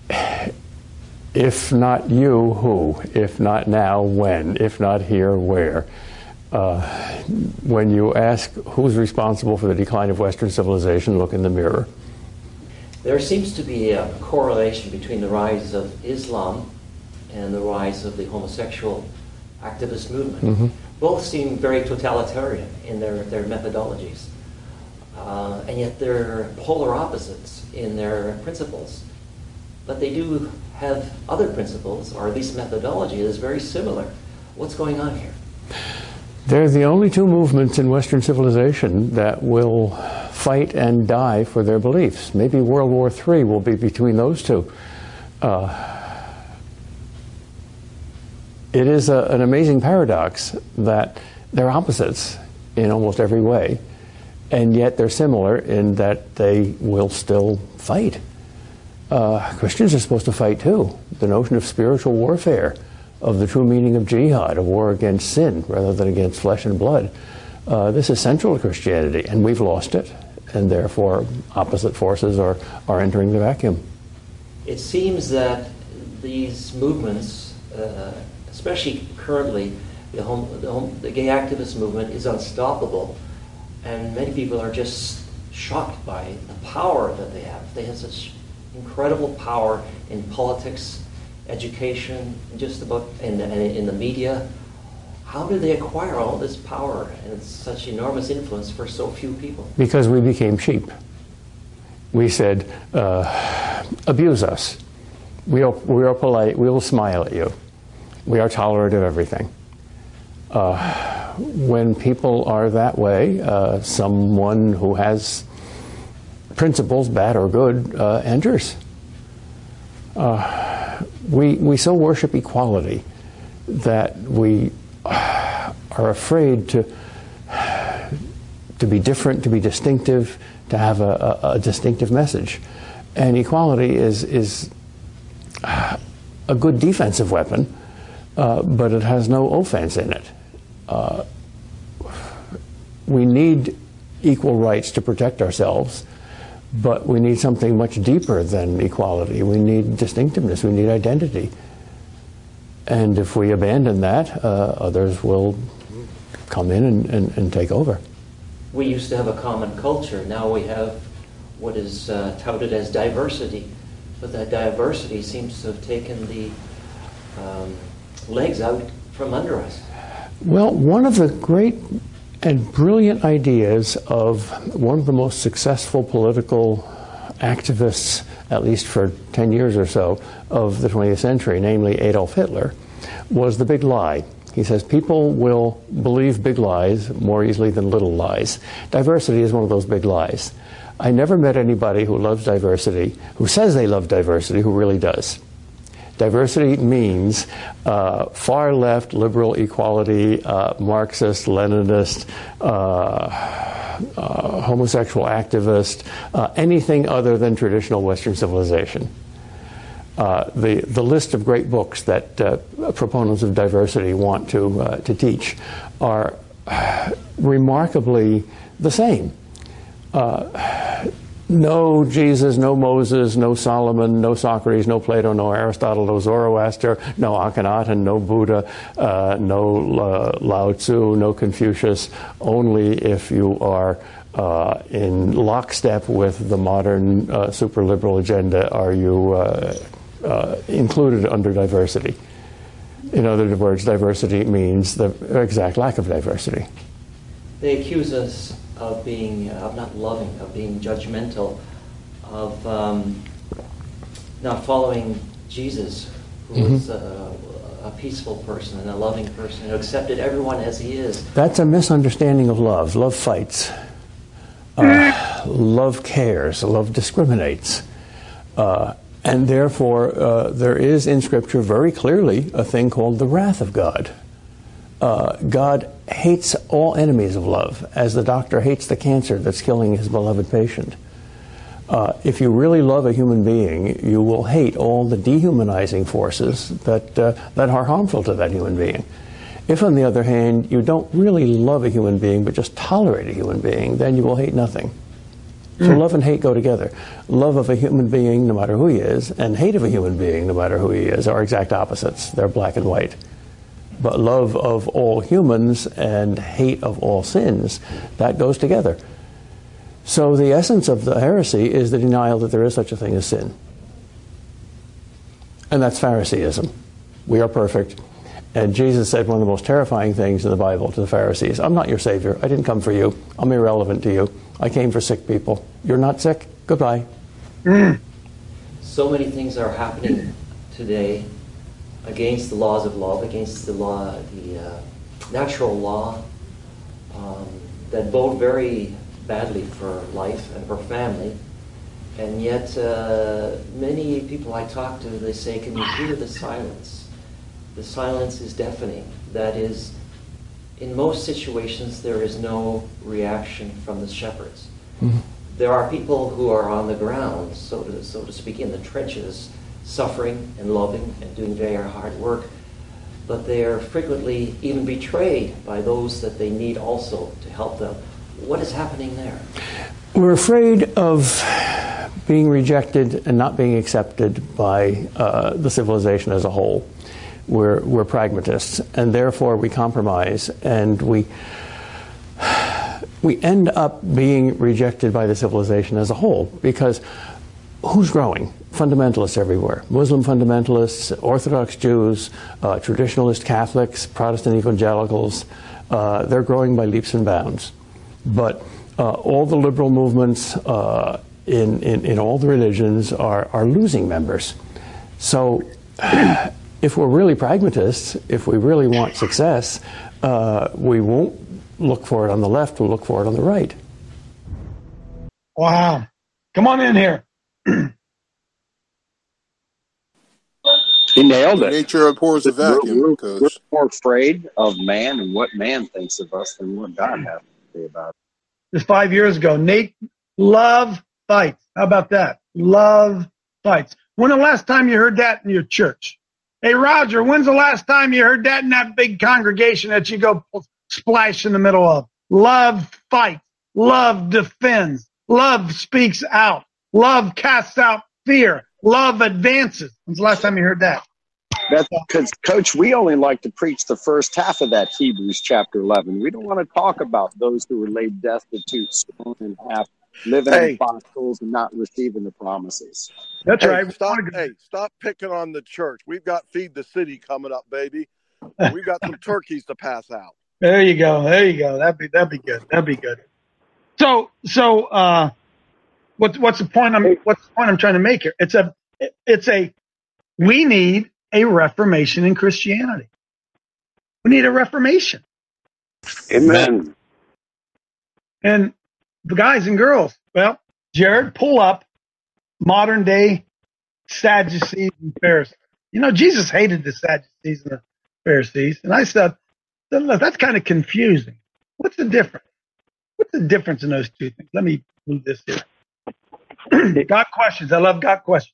if not you, who? If not now, when? If not here, where? Uh, when you ask who's responsible for the decline of Western civilization, look in the mirror. There seems to be a correlation between the rise of Islam and the rise of the homosexual activist movement. Mm-hmm. Both seem very totalitarian in their, their methodologies. Uh, and yet they're polar opposites in their principles. But they do have other principles, or at least methodology that is very similar. What's going on here? They're the only two movements in Western civilization that will fight and die for their beliefs. Maybe World War Three will be between those two. Uh, it is a, an amazing paradox that they're opposites in almost every way, and yet they're similar in that they will still fight. Uh, Christians are supposed to fight too. The notion of spiritual warfare, of the true meaning of jihad, a war against sin rather than against flesh and blood. Uh, this is central to Christianity, and we've lost it, and therefore opposite forces are, are entering the vacuum. It seems that these movements, uh, especially currently, the, home, the, home, the gay activist movement is unstoppable And many people are just shocked by the power that they have. They have such incredible power in politics, education, just about in the, in the media. How do they acquire all this power and such enormous influence for so few people? Because we became sheep. We said, uh, abuse us. We are, we are polite. We will smile at you. We are tolerant of everything. Uh, when people are that way, uh, someone who has principles, bad or good, uh, enters. Uh, we, we so worship equality that we are afraid to, to be different, to be distinctive, to have a, a, a distinctive message. And equality is, is a good defensive weapon, uh, but it has no offense in it. Uh, we need equal rights to protect ourselves, but we need something much deeper than equality. We need distinctiveness. We need identity. And if we abandon that, uh, others will come in and, and, and take over. We used to have a common culture. Now we have what is uh, touted as diversity. But that diversity seems to have taken the um, legs out from under us. Well, one of the great and brilliant ideas of one of the most successful political activists, at least for ten years or so, of the twentieth century, namely Adolf Hitler, was the big lie. He says people will believe big lies more easily than little lies. Diversity is one of those big lies. I never met anybody who loves diversity, who says they love diversity, who really does. Diversity means uh, far left, liberal equality, uh, Marxist, Leninist, uh, uh, homosexual activist, uh, anything other than traditional Western civilization. Uh, the, the list of great books that uh, proponents of diversity want to, uh, to teach are remarkably the same. Uh, no Jesus, no Moses, no Solomon, no Socrates, no Plato, no Aristotle, no Zoroaster, no Akhenaten, no Buddha, uh, no uh, Lao Tzu, no Confucius, only if you are uh, in lockstep with the modern uh, super-liberal agenda are you uh, uh, included under diversity. In other words, diversity means the exact lack of diversity. They accuse us of being, of not loving, of being judgmental, of um, not following Jesus, who mm-hmm. was a, a peaceful person and a loving person who accepted everyone as he is. That's a misunderstanding of love. Love fights. Uh, love cares. Love discriminates. Uh, and therefore, uh, there is in Scripture very clearly a thing called the wrath of God. Uh, God hates all enemies of love, as the doctor hates the cancer that's killing his beloved patient. Uh, if you really love a human being, you will hate all the dehumanizing forces that, uh, that are harmful to that human being. If, on the other hand, you don't really love a human being, but just tolerate a human being, then you will hate nothing. So mm. love and hate go together. Love of a human being, no matter who he is, and hate of a human being, no matter who he is, are exact opposites. They're black and white. But love of all humans and hate of all sins, that goes together. So the essence of the heresy is the denial that there is such a thing as sin. And that's Phariseeism. We are perfect. And Jesus said one of the most terrifying things in the Bible to the Pharisees: I'm not your Savior. I didn't come for you. I'm irrelevant to you. I came for sick people. You're not sick? Goodbye. Mm. So many things are happening today against the laws of love, against the law, the uh, natural law, um, that bode very badly for life and for family. And yet, uh, many people I talk to, they say, can you hear the silence? The silence is deafening. That is, in most situations, there is no reaction from the shepherds. Mm-hmm. There are people who are on the ground, so to, so to speak, in the trenches, suffering and loving and doing very hard work, but they are frequently even betrayed by those that they need also to help them. What is happening there? We're afraid of being rejected and not being accepted by uh, the civilization as a whole. We're, we're pragmatists, and therefore we compromise, and we we end up being rejected by the civilization as a whole, because who's growing? Fundamentalists everywhere. Muslim fundamentalists, Orthodox Jews, uh, traditionalist Catholics, Protestant evangelicals. Uh, they're growing by leaps and bounds. But uh, all the liberal movements uh, in, in, in all the religions are, are losing members. So if we're really pragmatists, if we really want success, uh, we won't look for it on the left, we'll look for it on the right. Wow. Come on in here. He nailed it. Nature abhors a vacuum. We're, We're, we're more afraid of man and what man thinks of us than what God has to say about it. Just five years ago, Nate, love fights. How about that? Love fights. When the last time you heard that in your church? Hey, Roger, when's the last time you heard that in that big congregation that you go splash in the middle of? Love fights. Love defends. Love speaks out. Love casts out fear. Love advances. When's the last time you heard that? That's because, Coach, we only like to preach the first half of that Hebrews chapter eleven. We don't want to talk about those who were laid destitute, stoned in half, living Hey. in foxholes and not receiving the promises. That's Hey, right. Stop, hey, stop picking on the church. We've got Feed the City coming up, baby. We've got some turkeys to pass out. There you go. There you go. That'd be that'd be good. That'd be good. So so uh, what what's the point? I'm what's the point I'm trying to make here? It's a it's a we need a reformation in Christianity. We need a reformation. Amen. And the guys and girls, well, Jared, pull up modern day Sadducees and Pharisees. You know, Jesus hated the Sadducees and the Pharisees, and I said, look, that's kind of confusing. What's the difference? What's the difference in those two things? Let me move this here. Got questions. I love got questions.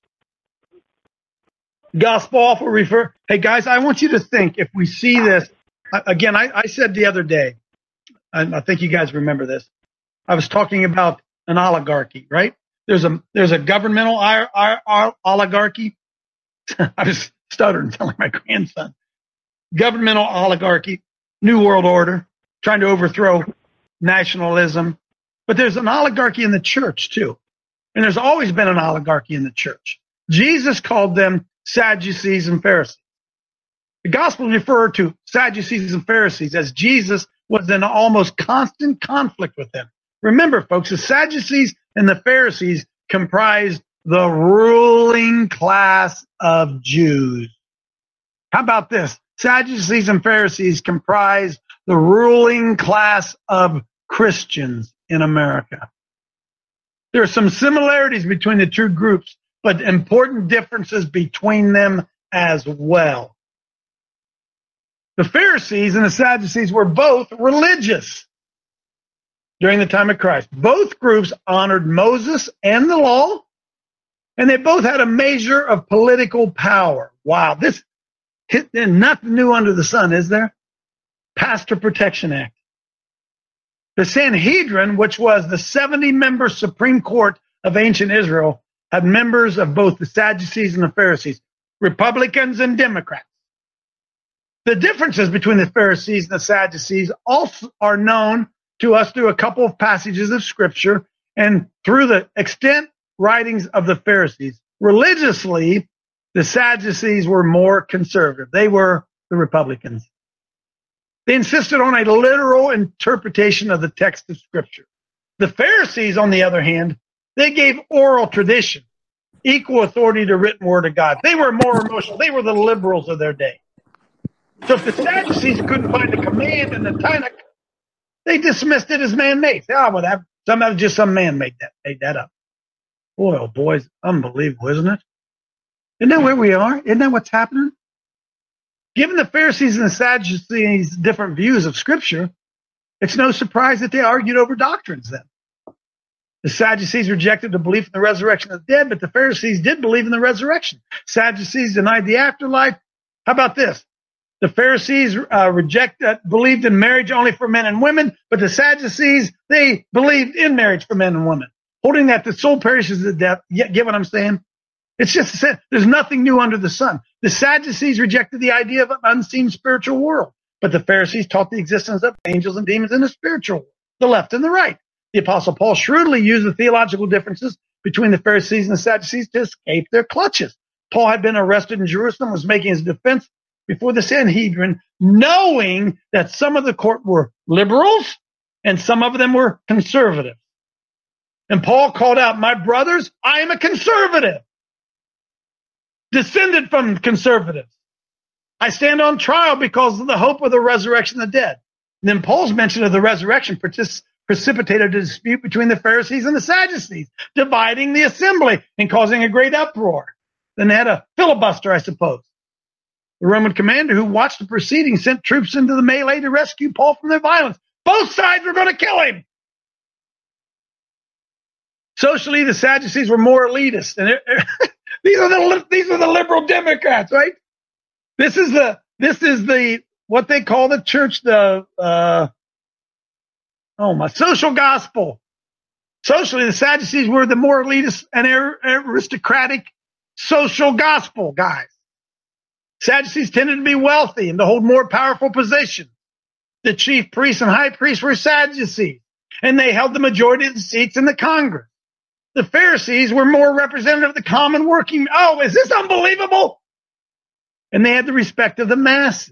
Gospel offer refer. Hey, guys, I want you to think, if we see this, again, I, I said the other day, and I think you guys remember this, I was talking about an oligarchy, right? There's a there's a governmental I, I, I, oligarchy. I was stuttering telling my grandson. Governmental oligarchy, New World Order, trying to overthrow nationalism. But there's an oligarchy in the church, too. And there's always been an oligarchy in the church. Jesus called them Sadducees and Pharisees. The Gospels refer to Sadducees and Pharisees as Jesus was in almost constant conflict with them. Remember, folks, the Sadducees and the Pharisees comprised the ruling class of Jews. How about this? Sadducees and Pharisees comprised the ruling class of Christians in America. There are some similarities between the two groups, but important differences between them as well. The Pharisees and the Sadducees were both religious during the time of Christ. Both groups honored Moses and the law, and they both had a measure of political power. Wow, this is nothing new under the sun, is there? Pastor Protection Act. The Sanhedrin, which was the seventy-member Supreme Court of ancient Israel, had members of both the Sadducees and the Pharisees, Republicans and Democrats. The differences between the Pharisees and the Sadducees also are known to us through a couple of passages of Scripture and through the extant writings of the Pharisees. Religiously, the Sadducees were more conservative. They were the Republicans. They insisted on a literal interpretation of the text of Scripture. The Pharisees, on the other hand, they gave oral tradition equal authority to written word of God. They were more emotional. They were the liberals of their day. So if the Sadducees couldn't find a command in the Tanakh, they dismissed it as man-made. Ah, well, that, some that was just some man made that made that up. Boy, oh boys, unbelievable, isn't it? Isn't that where we are? Isn't that what's happening? Given the Pharisees and the Sadducees' different views of Scripture, it's no surprise that they argued over doctrines then. The Sadducees rejected the belief in the resurrection of the dead, but the Pharisees did believe in the resurrection. Sadducees denied the afterlife. How about this? The Pharisees uh, reject, uh, believed in marriage only for men and women, but the Sadducees, they believed in marriage for men and women, holding that the soul perishes at death. You get what I'm saying? It's just, there's nothing new under the sun. The Sadducees rejected the idea of an unseen spiritual world, but the Pharisees taught the existence of angels and demons in the spiritual world. the left and the right. The Apostle Paul shrewdly used the theological differences between the Pharisees and the Sadducees to escape their clutches. Paul had been arrested in Jerusalem, was making his defense before the Sanhedrin, knowing that some of the court were liberals and some of them were conservative. And Paul called out, my brothers, I am a conservative, descended from conservatives. I stand on trial because of the hope of the resurrection of the dead. And then Paul's mention of the resurrection partic- precipitated a dispute between the Pharisees and the Sadducees, dividing the assembly and causing a great uproar. Then they had a filibuster, I suppose. The Roman commander who watched the proceedings sent troops into the melee to rescue Paul from their violence. Both sides were going to kill him. Socially, the Sadducees were more elitist. And these are the these are the liberal Democrats, right? This is the this is the what they call the church, the uh, oh my social gospel. Socially, the Sadducees were the more elitist and aristocratic social gospel guys. Sadducees tended to be wealthy and to hold more powerful positions. The chief priests and high priests were Sadducees, and they held the majority of the seats in the Congress. The Pharisees were more representative of the common working. Oh, is this unbelievable? And they had the respect of the masses.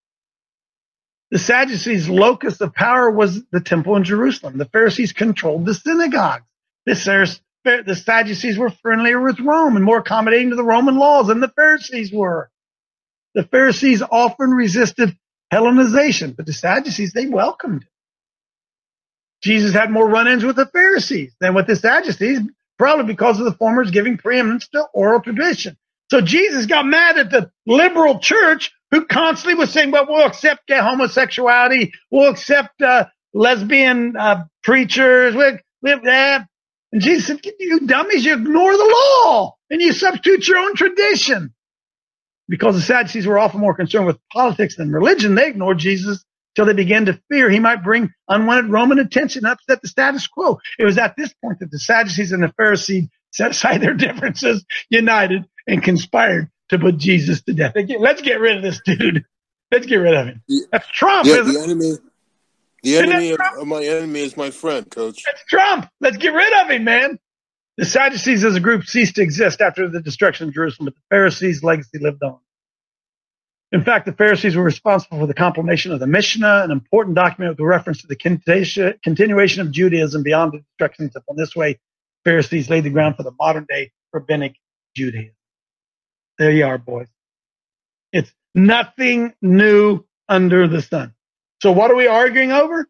The Sadducees' locus of power was the temple in Jerusalem. The Pharisees controlled the synagogues. The, the Sadducees were friendlier with Rome and more accommodating to the Roman laws than the Pharisees were. The Pharisees often resisted Hellenization, but the Sadducees, they welcomed it. Jesus had more run-ins with the Pharisees than with the Sadducees, probably because of the former's giving preeminence to oral tradition. So Jesus got mad at the liberal church who constantly was saying, well, we'll accept homosexuality, we'll accept uh, lesbian uh, preachers, we'll, we'll, uh, and Jesus said, you dummies, you ignore the law and you substitute your own tradition. Because the Sadducees were often more concerned with politics than religion, they ignored Jesus till they began to fear he might bring unwanted Roman attention and upset the status quo. It was at this point that the Sadducees and the Pharisees set aside their differences, united, and conspired to put Jesus to death. Again, let's get rid of this dude. Let's get rid of him. That's Trump, yeah, isn't the it? enemy, the enemy of, of my enemy is my friend, Coach. That's Trump. Let's get rid of him, man. The Sadducees as a group ceased to exist after the destruction of Jerusalem, but the Pharisees' legacy lived on. In fact, the Pharisees were responsible for the compilation of the Mishnah, an important document with reference to the continuation of Judaism beyond the destruction of the temple. In this way, Pharisees laid the ground for the modern-day rabbinic Judaism. There you are, boys. It's nothing new under the sun. So what are we arguing over?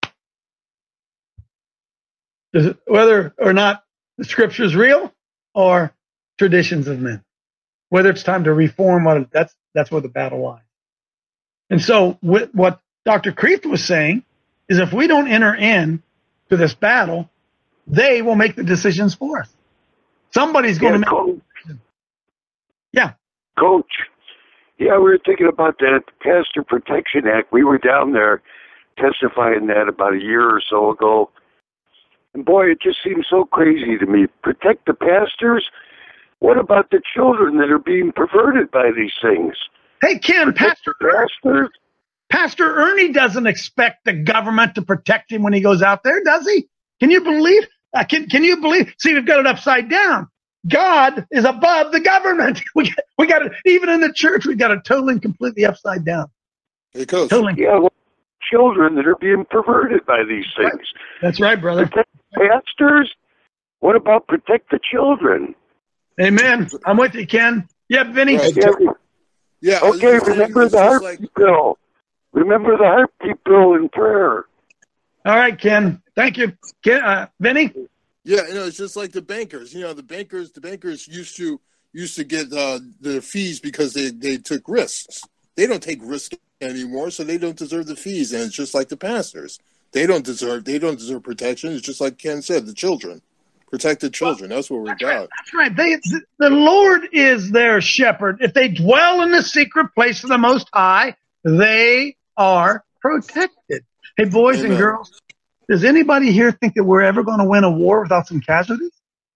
Does it, whether or not the scripture is real or traditions of men. Whether it's time to reform, what that's that's where the battle lies. And so what, what Doctor Kreeft was saying is if we don't enter in to this battle, they will make the decisions for us. Somebody's going yeah, to make Coach. the decision. Yeah. Coach, yeah, we were thinking about that Pastor Protection Act. We were down there testifying that about a year or so ago. And boy, it just seems so crazy to me. Protect the pastors? What about the children that are being perverted by these things? Hey, Ken, Pastor, pastors? Pastor Ernie doesn't expect the government to protect him when he goes out there, does he? Can you believe? Uh, can Can you believe? See, we've got it upside down. God is above the government. We got, we got it. Even in the church, we got it totally, completely upside down. Hey, Coach. Totally. Yeah, well, children that are being perverted by these things. That's right, brother. Protect pastors? What about protect the children? Amen. I'm with you, Ken. Yeah, Vinny. Right. Yeah, Yeah. okay, it's- remember it's the just heartbeat like- bill. Remember the heartbeat bill in prayer. All right, Ken. Thank you. Ken, uh, Vinny? Yeah, you know, it's just like the bankers. You know, the bankers, the bankers used to used to get uh, their fees because they, they took risks. They don't take risks anymore, so they don't deserve the fees. And it's just like the pastors. They don't deserve they don't deserve protection. It's just like Ken said, the children. Protect the children. That's what we're That's about. right. That's right. They, the, the Lord is their shepherd. If they dwell in the secret place of the Most High, they are protected. Hey, boys Amen. and girls, does anybody here think that we're ever going to win a war without some casualties?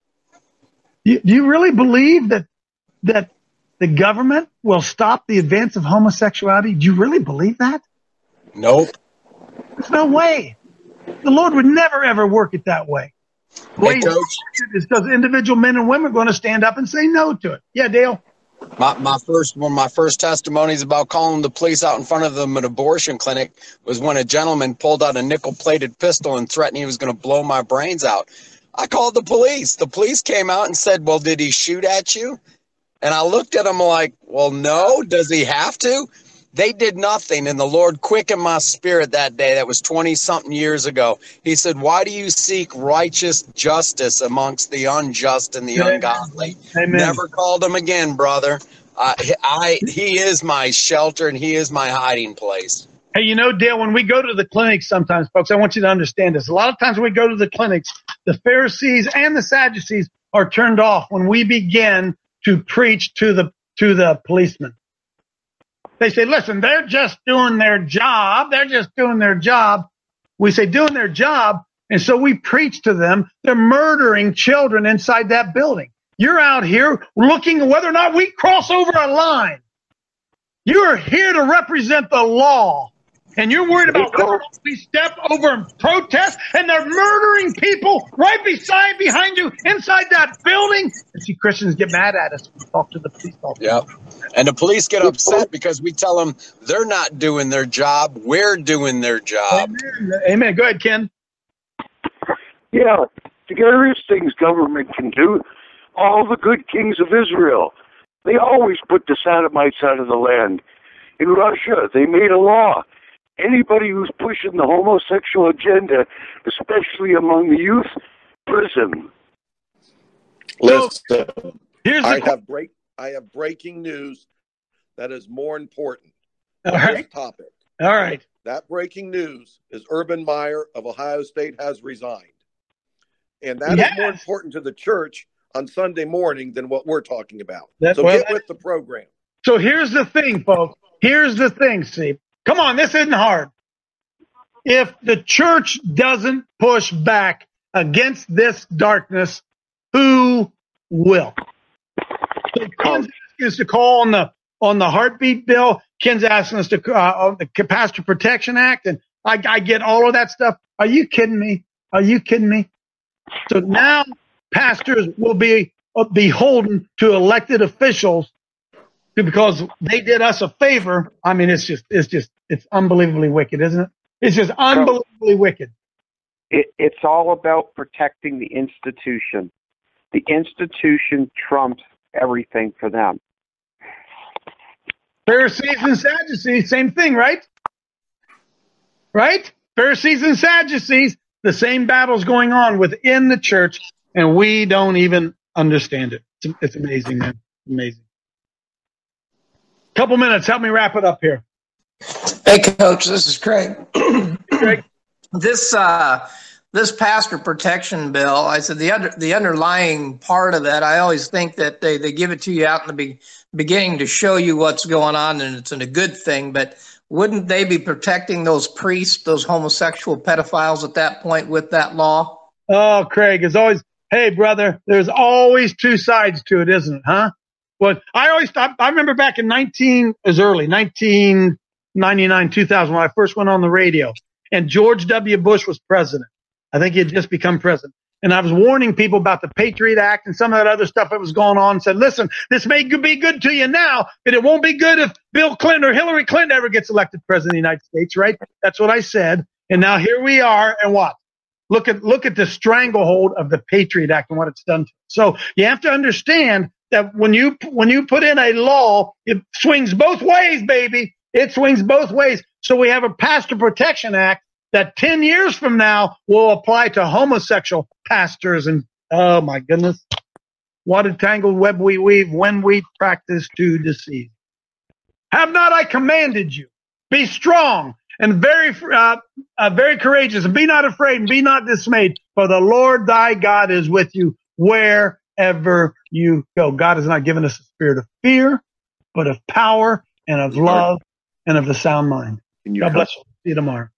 You, do you really believe that that the government will stop the advance of homosexuality? Do you really believe that? Nope. There's no way. The Lord would never, ever work it that way. The way Hey, He Coach. works it is because individual men and women are going to stand up and say no to it. Yeah, Dale? My, my first one of my first testimonies about calling the police out in front of them at an abortion clinic was when a gentleman pulled out a nickel-plated pistol and threatened he was going to blow my brains out. I called the police. The police came out and said, well, did he shoot at you? And I looked at him like, well, no. Does he have to? They did nothing, and the Lord quickened my spirit that day. That was twenty-something years ago. He said, why do you seek righteous justice amongst the unjust and the Amen. ungodly? Amen. Never called him again, brother. Uh, I, he is my shelter, and he is my hiding place. Hey, you know, Dale, when we go to the clinics sometimes, folks, I want you to understand this. A lot of times when we go to the clinics, the Pharisees and the Sadducees are turned off when we begin to preach to the to the policemen. They say, listen, they're just doing their job. They're just doing their job. We say doing their job. And so we preach to them. They're murdering children inside that building. You're out here looking at whether or not we cross over a line. You are here to represent the law. And you're worried about whether or not we step over and protest, and they're murdering people right beside, behind you, inside that building. And see, Christians get mad at us when we talk to the police officers. Yep. And the police get upset because we tell them they're not doing their job. We're doing their job. Amen. Amen. Go ahead, Ken. Yeah, the various things government can do. All the good kings of Israel, they always put the sodomites out of the land. In Russia, they made a law. Anybody who's pushing the homosexual agenda, especially among the youth, prison. Listen, here's I the have break. I have breaking news that is more important All than right. this topic. All right. That breaking news is Urban Meyer of Ohio State has resigned, and that is Yes. more important to the church on Sunday morning than what we're talking about. That- so well, get that- with the program. So here's the thing, folks. Here's the thing, see. Come on, this isn't hard. If the church doesn't push back against this darkness, who will? So Ken's asking us to call on the on the heartbeat bill. Ken's asking us to uh, on the Pastor Protection Act, and I, I get all of that stuff. Are you kidding me? Are you kidding me? So now pastors will be uh, beholden to elected officials because they did us a favor. I mean, it's just, it's just, it's unbelievably wicked, isn't it? It's just unbelievably wicked. It, it's all about protecting the institution. The institution trumps everything for them. Pharisees and Sadducees, same thing, right? Right? Pharisees and Sadducees, the same battle's going on within the church, and we don't even understand it. It's, it's amazing, man. Amazing. Couple minutes. Help me wrap it up here. Hey, Coach, this is Craig. Craig. This uh, this pastor protection bill, I said the under, the underlying part of that, I always think that they, they give it to you out in the be, beginning to show you what's going on, and it's a good thing, but wouldn't they be protecting those priests, those homosexual pedophiles at that point with that law? Oh, Craig, is always, hey, brother, there's always two sides to it, isn't it, huh? Well, I always thought, I remember back in nineteen, as early, nineteen ninety-nine, two thousand, when I first went on the radio, and George W. Bush was president. I think he had just become president. And I was warning people about the Patriot Act and some of that other stuff that was going on, and said, listen, this may be good to you now, but it won't be good if Bill Clinton or Hillary Clinton ever gets elected president of the United States, right? That's what I said. And now here we are, and what? Look at look at the stranglehold of the Patriot Act and what it's done to. So you have to understand that when you when you put in a law, it swings both ways, baby. It swings both ways. So we have a Pastor Protection Act that ten years from now will apply to homosexual pastors. And oh my goodness, what a tangled web we weave when we practice to deceive. Have not I commanded you? Be strong and very, uh, uh, very courageous, and be not afraid and be not dismayed, for the Lord thy God is with you wherever you go. God has not given us a spirit of fear, but of power and of love and of the sound mind. God bless you. See you tomorrow.